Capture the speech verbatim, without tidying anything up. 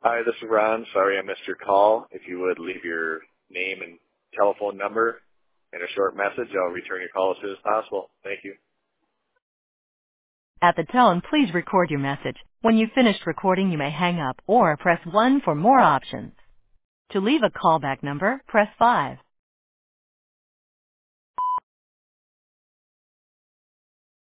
Hi, this is Ron. Sorry I missed your call. If you would leave your name and telephone number and a short message, I'll return your call as soon as possible. Thank you. At the tone, please record your message. When you've finished recording, you may hang up or press one for more options. To leave a callback number, press five.